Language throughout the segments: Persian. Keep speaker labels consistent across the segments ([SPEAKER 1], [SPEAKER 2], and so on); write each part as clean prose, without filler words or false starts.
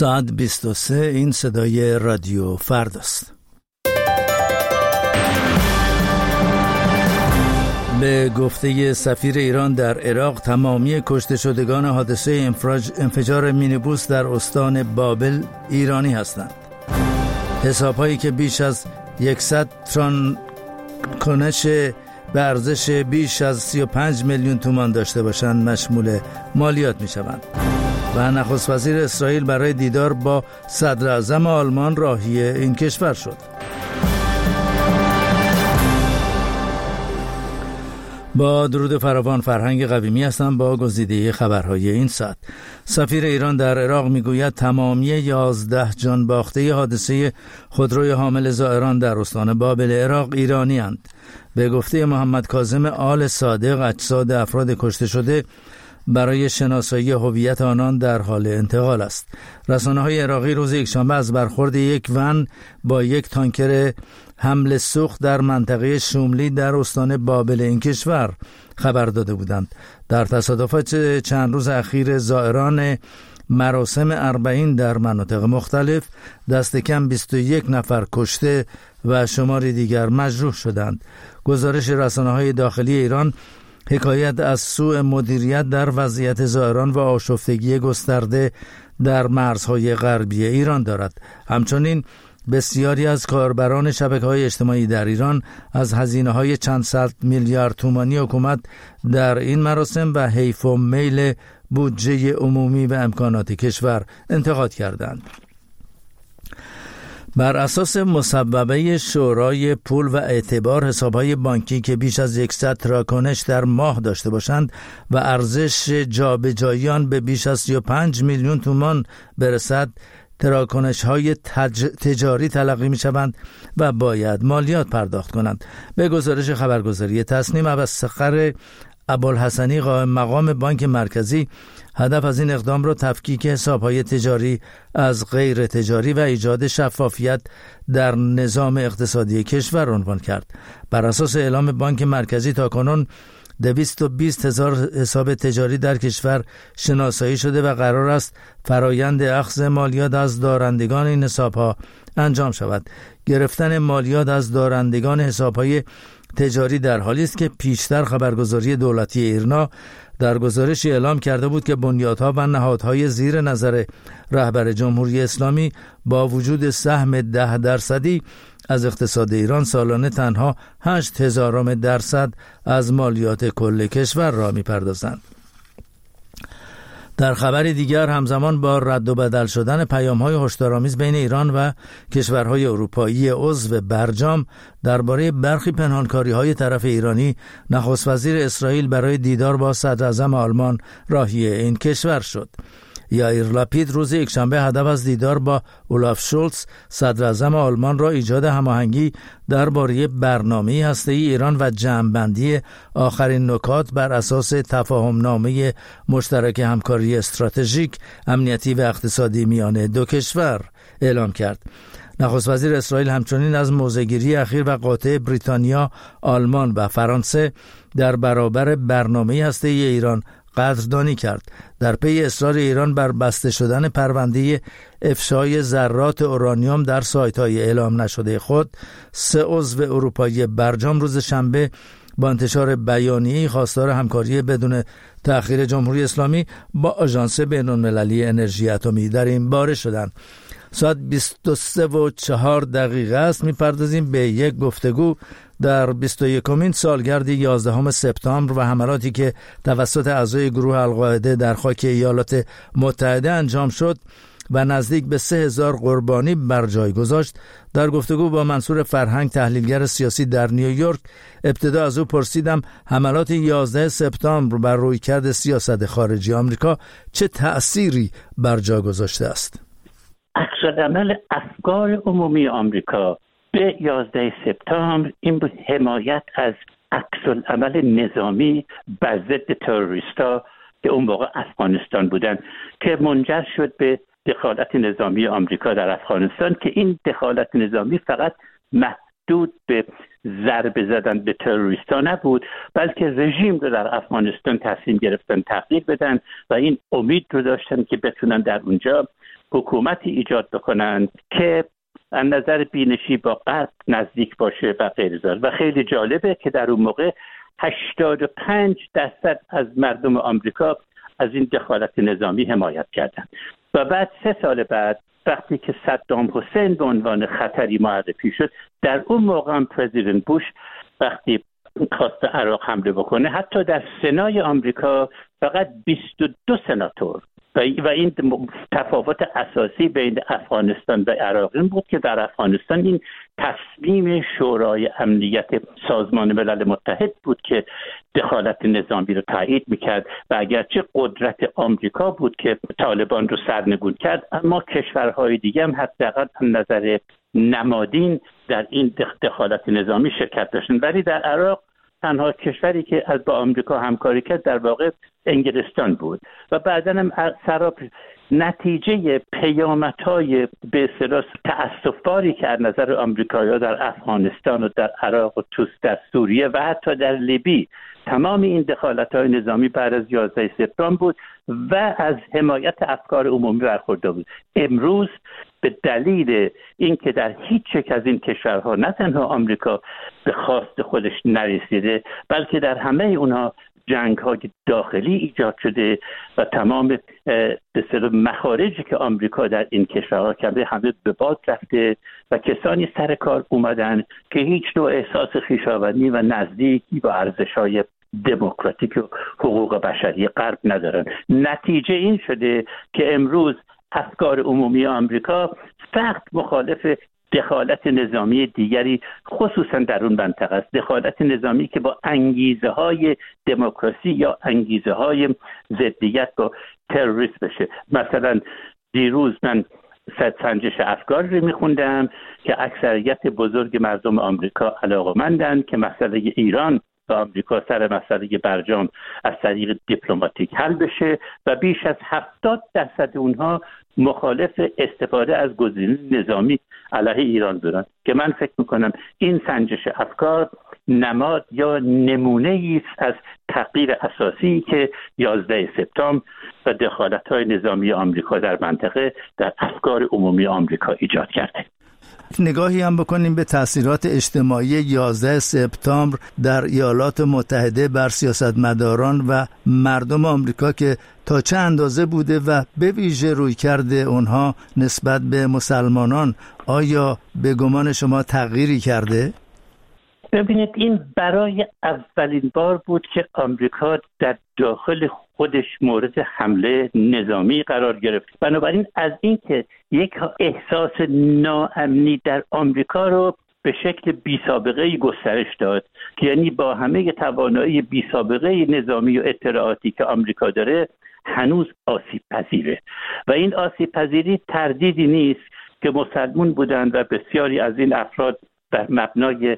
[SPEAKER 1] ساعت 23 این صدای رادیو فردا است. به گفته سفیر ایران در عراق تمامی کشته شدگان حادثه انفجار مینیبوس در استان بابل ایرانی هستند. حساب‌هایی که بیش از 100 تن کنش به ارزش بیش از 35 میلیون تومان داشته باشند مشمول مالیات می‌شوند. و نخست وزیر اسرائیل برای دیدار با صدر اعظم آلمان راهی این کشور شد. با درود فراوان، فرهنگ قویمی هستم با گزیده خبرهای این ساعت. سفیر ایران در عراق میگوید تمامی 11 جان باخته حادثه خودروی حامل زائران در استان بابل عراق ایرانی اند. به گفته محمد کاظم آل صادق اجساد افراد کشته شده برای شناسایی هویت آنان در حال انتقال است. رسانه‌های عراقی روز یکشنبه از برخورد یک ون با یک تانکر حمل سوخت در منطقه شوملی در استان بابل این کشور خبر داده بودند. در تصادفات چند روز اخیر زائران مراسم 40 در مناطق مختلف دست کم 21 نفر کشته و شماری دیگر مجروح شدند. گزارش رسانه‌های داخلی ایران حکایت از سوء مدیریت در وضعیت زائران و آشفتگی گسترده در مرزهای غربی ایران دارد. همچنین بسیاری از کاربران شبکه‌های اجتماعی در ایران از هزینه‌های چند صد میلیارد تومانی حکومت در این مراسم و حیف و میل بودجه عمومی و امکانات کشور انتقاد کردند. بر اساس مصوبه شورای پول و اعتبار، حساب‌های بانکی که بیش از 100 تراکنش در ماه داشته باشند و ارزش جابجایی آن به بیش از 35 میلیون تومان برسد، تراکنش‌های تجاری تلقی می‌شوند و باید مالیات پرداخت کنند. به گزارش خبرگزاری تصنیم، ابوالصقر ابوالحسنی قائم مقام بانک مرکزی هدف از این اقدام را تفکیک حساب‌های تجاری از غیر تجاری و ایجاد شفافیت در نظام اقتصادی کشور عنوان کرد. بر اساس اعلام بانک مرکزی تاکنون 220,000 حساب تجاری در کشور شناسایی شده و قرار است فرایند اخذ مالیات از دارندگان این حساب‌ها انجام شود. گرفتن مالیات از دارندگان حساب‌های تجاری در حالی است که پیشتر خبرگزاری دولتی ایرنا در گزارشی اعلام کرده بود که بنیادها و نهادهای زیر نظر رهبر جمهوری اسلامی با وجود سهم 10% از اقتصاد ایران سالانه تنها 0.8% از مالیات کل کشور را می‌پردازند. در خبر دیگر، همزمان با رد و بدل شدن پیام‌های هشدارآمیز بین ایران و کشورهای اروپایی عضو برجام درباره برخی پنهانکاری‌های طرف ایرانی، نخست وزیر اسرائیل برای دیدار با صدر اعظم آلمان راهی این کشور شد. یائیر لاپید روز یکشنبه هدف از دیدار با اولاف شولز صدر اعظم آلمان را ایجاد هماهنگی درباره برنامه هسته‌ای ایران و جمع‌بندی آخرین نکات بر اساس تفاهم‌نامه مشترک همکاری استراتژیک، امنیتی و اقتصادی میان دو کشور اعلام کرد. نخست وزیر اسرائیل همچنین از موضع‌گیری اخیر و قاطع بریتانیا، آلمان و فرانسه در برابر برنامه هسته‌ای ایران قدردانی کرد. در پی اصرار ایران بر بسته شدن پرونده افشای ذرات اورانیوم در سایت‌های اعلام نشده خود، 3 عضو اروپایی برجام روز شنبه با انتشار بیانیه‌ای خواستار همکاری بدون تأخیر جمهوری اسلامی با آژانس بین‌المللی انرژی اتمی در این باره شدند. ساعت 23:04 است. می‌پردازیم به یک گفتگو در 21مین سالگرد 11 سپتامبر و حملاتی که توسط اعضای گروه القاعده در خاک ایالات متحده انجام شد و نزدیک به 3000 قربانی بر جای گذاشت. در گفتگو با منصور فرهنگ، تحلیلگر سیاسی در نیویورک، ابتدا از او پرسیدم حملات 11 سپتامبر بر رویکرد سیاست خارجی آمریکا چه تأثیری بر جا گذاشته است.
[SPEAKER 2] عکس‌العمل افکار عمومی آمریکا به 11 سپتامبر این بود حمایت از عکس‌العمل نظامی بر ضد تروریستا که اون موقع افغانستان بودن، که منجر شد به دخالت نظامی آمریکا در افغانستان، که این دخالت نظامی فقط محدود به ضربه زدن به تروریستا نبود، بلکه رژیم رو در افغانستان تصمیم گرفتن تغییر بدن و این امید رو داشتن که بتونن در اونجا حکومتی ایجاد بکنند که از نظر بینشی با غرب نزدیک باشه و غیر ذلک. و خیلی جالبه که در اون موقع 85% از مردم آمریکا از این دخالت نظامی حمایت کردند و بعد 3 سال بعد وقتی که صدام حسین به عنوان خطری معرفی شد، در اون موقع هم پرزیدنت بوش وقتی خواست به عراق حمله بکنه، حتی در سنای آمریکا فقط 22 سناتور و این تفاوت اساسی بین افغانستان و عراق این بود که در افغانستان این تصمیم شورای امنیت سازمان ملل متحد بود که دخالت نظامی رو تایید میکرد و اگرچه قدرت آمریکا بود که طالبان رو سرنگون کرد، اما کشورهای دیگه هم حداقل از نظر نمادین در این دخالت نظامی شرکت داشتن. ولی در عراق تنها کشوری که از با آمریکا همکاری کرد در واقع انگلستان بود و بعداً هم نتیجه پیامدهای به اصطلاح تأسف‌باری که از نظر آمریکایی‌ها در افغانستان و در عراق و در سوریه و حتی در لیبی تمام این دخالت‌های نظامی بعد از 11 سپتامبر بود و از حمایت افکار عمومی برخوردار بود. امروز به دلیل اینکه در هیچ یک از این کشورها نه تنها آمریکا به خواست خودش نرسیده، بلکه در همه اونها جنگ‌های داخلی ایجاد شده و تمام به اصطلاح مخارجی که آمریکا در این کشورها کرده همه به باد رفته و کسانی سر کار اومدن که هیچ نوع احساس خویشاوندی و نزدیکی با ارزش‌های دموکراتیک و حقوق بشری غرب ندارن. نتیجه این شده که امروز افکار عمومی آمریکا سخت مخالف دخالت نظامی دیگری خصوصا در اون منطقه است، دخالت نظامی که با انگیزه های دموکراسی یا انگیزه های ضدیت با تروریسم بشه. مثلا دیروز من سنجش افکار رو میخوندم که اکثریت بزرگ مردم آمریکا علاقه‌مندن که مسئله ایران و آمریکا سر مسئله برجام از طریق دیپلماتیک حل بشه و بیش از 70% اونها مخالف استفاده از گزینه نظامی علیه ایران بودن که من فکر میکنم این سنجش افکار نماد یا نمونه است از تغییر اساسی که 11 سپتامبر و دخالت‌های نظامی آمریکا در منطقه در افکار عمومی آمریکا ایجاد کرده.
[SPEAKER 1] نگاهی هم بکنیم به تأثیرات اجتماعی 11 سپتامبر در ایالات متحده بر سیاستمداران و مردم آمریکا که تا چه اندازه بوده و به ویژه رویکرد اونها نسبت به مسلمانان آیا به گمان شما تغییری کرده؟
[SPEAKER 2] ببینید، این برای اولین بار بود که آمریکا در داخل خودش مورد حمله نظامی قرار گرفت. بنابراین از اینکه یک احساس ناامنی در آمریکا رو به شکل بی‌سابقه‌ای گسترش داد که یعنی با همه توانایی بی‌سابقه نظامی و اطلاعاتی که آمریکا داره هنوز آسیب پذیره و این آسیب پذیری تردیدی نیست که مسلمان بودند و بسیاری از این افراد بر مبنای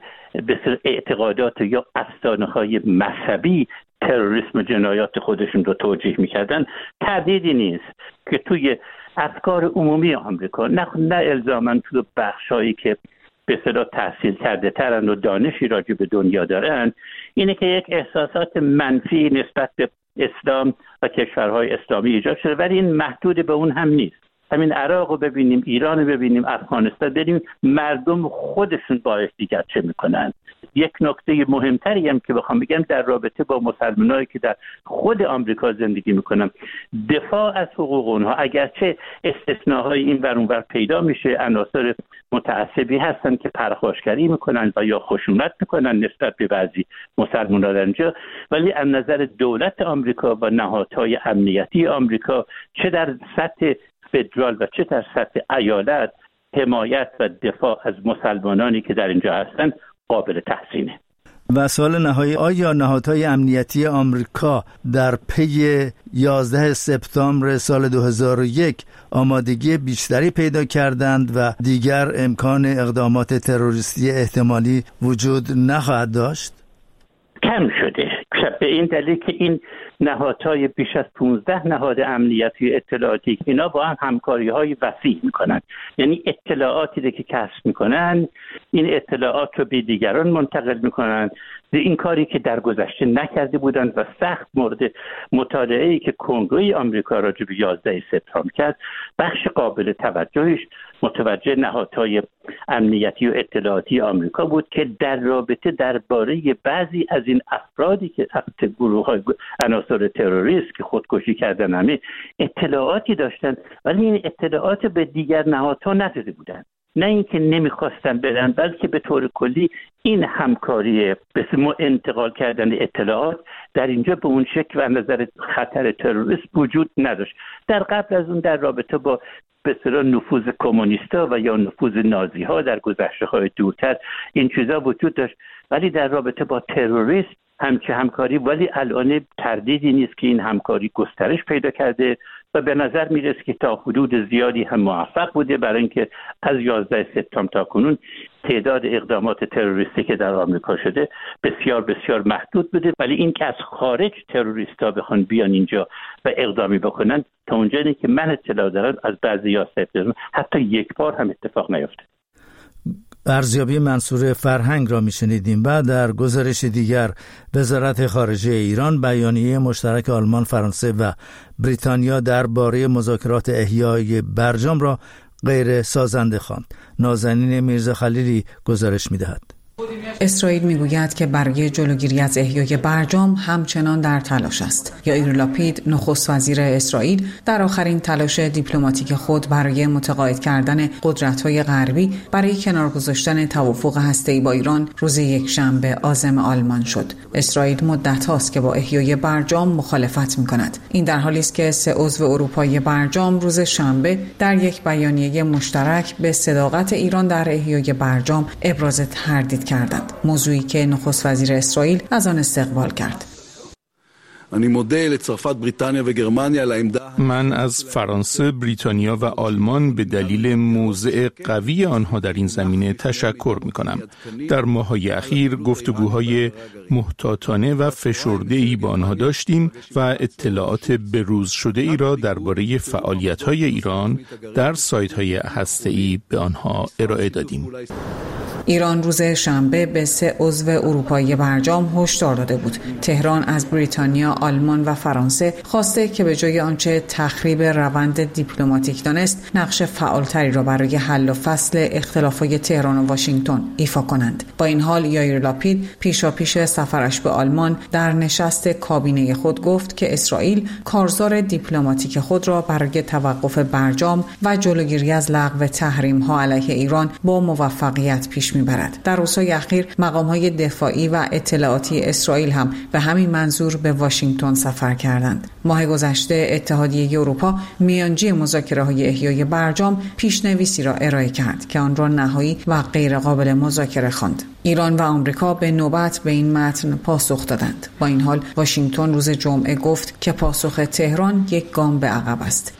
[SPEAKER 2] اعتقادات یا افسانه‌های مذهبی تروریسم و جنایات خودشون رو توجیه می‌کردن. تردیدی نیست که توی افکار عمومی آمریکا نه الزاماً تو بخشایی که به اصطلاح تحصیل کرده ترن و دانشی راجع به دنیا دارن، اینه که یک احساسات منفی نسبت به اسلام و کشورهای اسلامی ایجاد شده، ولی این محدود به اون هم نیست. همین عراق رو ببینیم، ایران رو ببینیم، افغانستان ببینیم، مردم خودشون باعث دیگر چه میکنن. یک نکته مهمتری هم که بخوام بگم در رابطه با مسلمانایی که در خود آمریکا زندگی میکنن، دفاع از حقوق اونها اگرچه استثناهای این ور اون ور پیدا میشه، عناصر متعصبی هستن که پرخاشگری میکنن و یا خشونت میکنن نسبت به بعضی مسلمانان در اینجا، ولی از نظر دولت آمریکا و نهادهای امنیتی آمریکا چه در سطح فدرال و چه در سطح ایالت حمایت و دفاع از مسلمانانی که در اینجا هستن قابل تحسینه.
[SPEAKER 1] و سوال نهایی، آیا نهادهای امنیتی آمریکا در پی 11 سپتامبر سال 2001 آمادگی بیشتری پیدا کردند و دیگر امکان اقدامات تروریستی احتمالی وجود نخواهد داشت؟
[SPEAKER 2] کم شده به این دلیل که این نهادهای بیش از 15 نهاد امنیتی اطلاعاتی اینا با هم همکاری‌های وسیع می‌کنن. یعنی اطلاعاتی که کسب می‌کنن این اطلاعات رو به دیگران منتقل می‌کنن. این کاری که در گذشته نکرده بودند و سخت مورد مطالعه‌ای که کنگره آمریکا راجع به 11 سپتامبر کرد، بخش قابل توجهش متوجه نهادهای امنیتی و اطلاعاتی آمریکا بود که در رابطه درباره بعضی از این افرادی که گروه‌های عناصر تروریست که خودکشی کردن همه اطلاعاتی داشتن، ولی این اطلاعات به دیگر نهادها نداده بودند. نه اینکه نمیخواستن بدن، بلکه به طور کلی این همکاری به اسم انتقال کردن اطلاعات در اینجا به اون شکل و نظر خطر تروریست وجود نداشت. در قبل از اون در رابطه با به اصطلاح نفوذ کمونیستا و یا نفوذ نازی ها در گذشته‌های دورتر این چیزا وجود داشت، ولی در رابطه با تروریسم همکاری، ولی الان تردیدی نیست که این همکاری گسترش پیدا کرده و به نظر میرسه که تا حدود زیادی هم موفق بوده، برای اینکه از 11 سپتامبر تا کنون تعداد اقدامات تروریستی که در آمریکا شده بسیار بسیار محدود بوده، ولی این که از خارج تروریستا بخوان بیان اینجا و اقدامی بکنن تا اونجایی که من اطلاع دارم از بعضی 11 سپتامبر حتی یک بار هم اتفاق نیفتاد.
[SPEAKER 1] ارزیابی منصور فرهنگ را میشنیدیم. بعد در گزارش دیگر وزارت خارجه ایران بیانیه مشترک آلمان، فرانسه و بریتانیا درباره مذاکرات احیای برجام را غیر سازنده خواند. نازنین میرزا خلیلی گزارش میدهد.
[SPEAKER 3] اسرائیل میگوید که برای جلوگیری از احیای برجام همچنان در تلاش است. یائیر لاپید نخست وزیر اسرائیل در آخرین تلاش دیپلماتیک خود برای متقاعد کردن قدرت‌های غربی برای کنار گذاشتن توافق هسته‌ای با ایران روز یکشنبه عازم آلمان شد. اسرائیل مدت هاست که با احیای برجام مخالفت می‌کند. این در حالی است که 3 عضو اروپایی برجام روز شنبه در یک بیانیه مشترک به صداقت ایران در احیای برجام ابراز تردید کردند، موضوعی که نخست وزیر اسرائیل از آن استقبال کرد.
[SPEAKER 4] من از فرانسه، بریتانیا و آلمان به دلیل موضع قوی آنها در این زمینه تشکر می‌کنم. در ماه‌های اخیر گفتگوهای محتاطانه و فشرده‌ای با آنها داشتیم و اطلاعات بروز شده ای را درباره فعالیت‌های ایران در سایت‌های هسته‌ای به آنها ارائه دادیم.
[SPEAKER 3] ایران روز شنبه به 3 عضو اروپایی برجام هشدار داده بود. تهران از بریتانیا، آلمان و فرانسه خواسته که به جای آنچه تخریب روند دیپلماتیک دانست، نقش فعالتری را برای حل و فصل اختلافات تهران و واشنگتن ایفا کنند. با این حال یائیر لاپید پیشاپیش سفرش به آلمان در نشست کابینه خود گفت که اسرائیل کارزار دیپلماتیک خود را برای توقف برجام و جلوگیری از لغو تحریم‌ها علیه ایران با موفقیت پیش میبرد. در روزهای اخیر مقام‌های دفاعی و اطلاعاتی اسرائیل هم به همین منظور به واشنگتن سفر کردند. ماه گذشته اتحادیه اروپا میانجی مذاکره‌های احیای برجام پیشنویسی را ارائه کرد که آن را نهایی و غیر قابل مذاکره خواند. ایران و آمریکا به نوبت به این متن پاسخ دادند. با این حال واشنگتن روز جمعه گفت که پاسخ تهران یک گام به عقب است.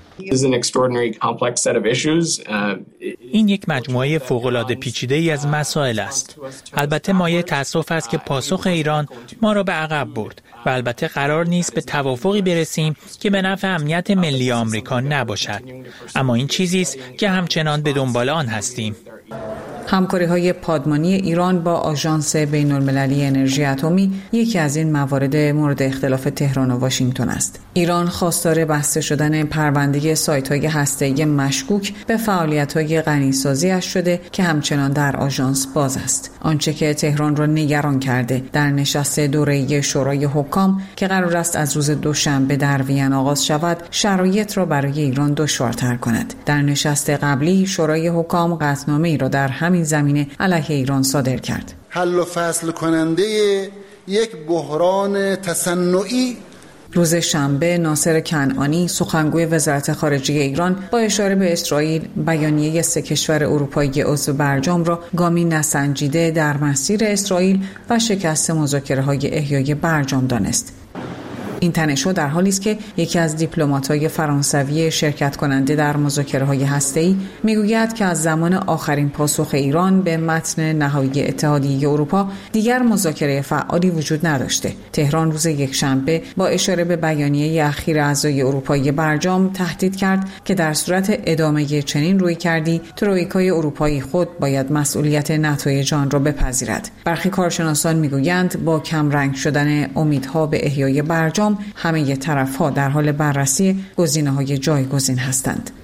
[SPEAKER 5] این یک مجموعه فوق‌العاده پیچیده‌ای از مسائل است. البته مایه تأسف است که پاسخ ایران ما را به عقب برد و البته قرار نیست به توافقی برسیم که به نفع امنیت ملی آمریکا نباشد. اما این چیزی است که همچنان به دنبال آن هستیم.
[SPEAKER 3] همکاری‌های پادمانی ایران با آژانس بین‌المللی انرژی اتمی یکی از این موارد مورد اختلاف تهران و واشنگتن است. ایران خواستار بسته شدن پرونده سایت‌های هسته‌ای مشکوک به فعالیت‌های غنیسازی‌اش شده که همچنان در آژانس باز است. آنچه که تهران را نگران کرده در نشست دوره‌ای شورای حکام که قرار است از روز دوشنبه در وین آغاز شود، شرایط را برای ایران دشوارتر کند. در نشست قبلی شورای حکام قطعنامه‌ای را در همین زمینه علیه ایران صادر کرد.
[SPEAKER 6] حل و فصل کننده یک بحران تصنعی.
[SPEAKER 3] روز شنبه ناصر کنعانی سخنگوی وزارت خارجه ایران با اشاره به اسرائیل بیانیه 3 کشور اروپایی عضو برجام را گامی نسنجیده در مسیر اسرائیل و شکست مذاکره‌های احیای برجام دانست. این تنش‌ها در حالی است که یکی از دیپلمات‌های فرانسوی شرکت کننده در مذاکره‌های هسته‌ای میگوید که از زمان آخرین پاسخ ایران به متن نهایی اتحادیه اروپا دیگر مذاکره فعالی وجود نداشته. تهران روز یکشنبه با اشاره به بیانیه اخیر اعضای اروپایی برجام تهدید کرد که در صورت ادامه چنین رویکردی ترویکای اروپایی خود باید مسئولیت نتایج آن را بپذیرد. برخی کارشناسان میگویند با کم رنگ شدن امیدها به احیای برجام همه طرف‌ها در حال بررسی گزینه‌های جایگزین هستند.